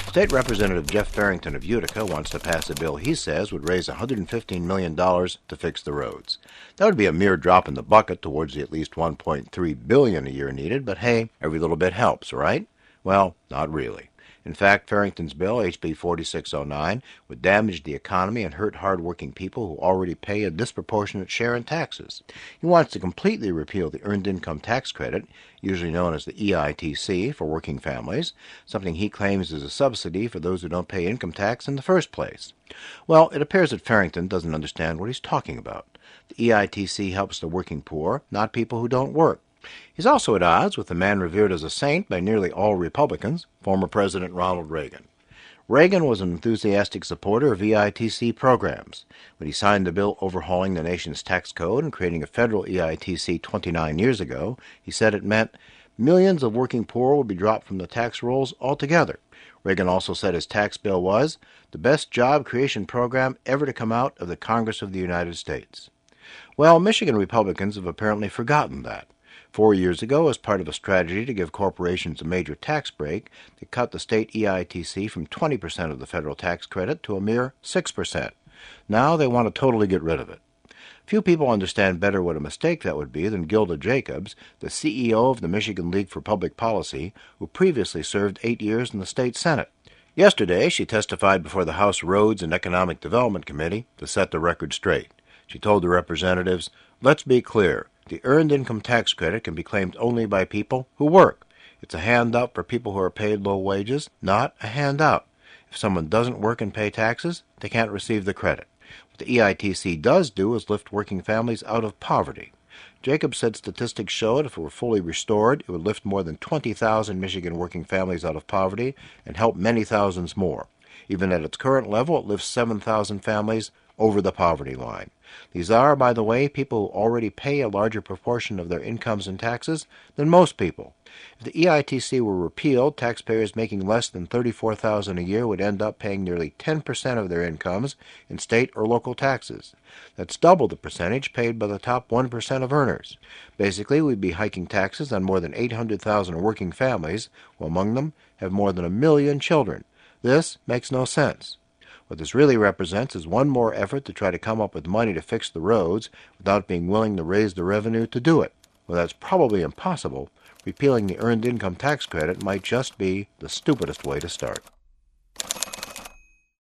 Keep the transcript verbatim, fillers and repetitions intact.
State Representative Jeff Farrington of Utica wants to pass a bill he says would raise one hundred fifteen million dollars to fix the roads. That would be a mere drop in the bucket towards the at least one point three billion dollars a year needed, but hey, every little bit helps, right? Well, not really. In fact, Farrington's bill, H B forty-six oh nine, would damage the economy and hurt hard-working people who already pay a disproportionate share in taxes. He wants to completely repeal the Earned Income Tax Credit, usually known as the E I T C, for working families, something he claims is a subsidy for those who don't pay income tax in the first place. Well, it appears that Farrington doesn't understand what he's talking about. The E I T C helps the working poor, not people who don't work. He's also at odds with the man revered as a saint by nearly all Republicans, former President Ronald Reagan. Reagan was an enthusiastic supporter of E I T C programs. When he signed the bill overhauling the nation's tax code and creating a federal E I T C twenty-nine years ago, he said it meant millions of working poor would be dropped from the tax rolls altogether. Reagan also said his tax bill was the best job creation program ever to come out of the Congress of the United States. Well, Michigan Republicans have apparently forgotten that. Four years ago, as part of a strategy to give corporations a major tax break, they cut the state E I T C from twenty percent of the federal tax credit to a mere six percent. Now they want to totally get rid of it. Few people understand better what a mistake that would be than Gilda Jacobs, the C E O of the Michigan League for Public Policy, who previously served eight years in the state Senate. Yesterday, she testified before the House Roads and Economic Development Committee to set the record straight. She told the representatives, "Let's be clear. The Earned Income Tax Credit can be claimed only by people who work. It's a handout for people who are paid low wages, not a handout. If someone doesn't work and pay taxes, they can't receive the credit. What the E I T C does do is lift working families out of poverty." Jacobs said statistics showed if it were fully restored, it would lift more than twenty thousand Michigan working families out of poverty and help many thousands more. Even at its current level, it lifts seven thousand families over the poverty line. These are, by the way, people who already pay a larger proportion of their incomes in taxes than most people. If the E I T C were repealed, taxpayers making less than thirty-four thousand dollars a year would end up paying nearly ten percent of their incomes in state or local taxes. That's double the percentage paid by the top one percent of earners. Basically, we'd be hiking taxes on more than eight hundred thousand working families, who among them have more than a million children. This makes no sense. What this really represents is one more effort to try to come up with money to fix the roads without being willing to raise the revenue to do it. Well, that's probably impossible. Repealing the Earned Income Tax Credit might just be the stupidest way to start.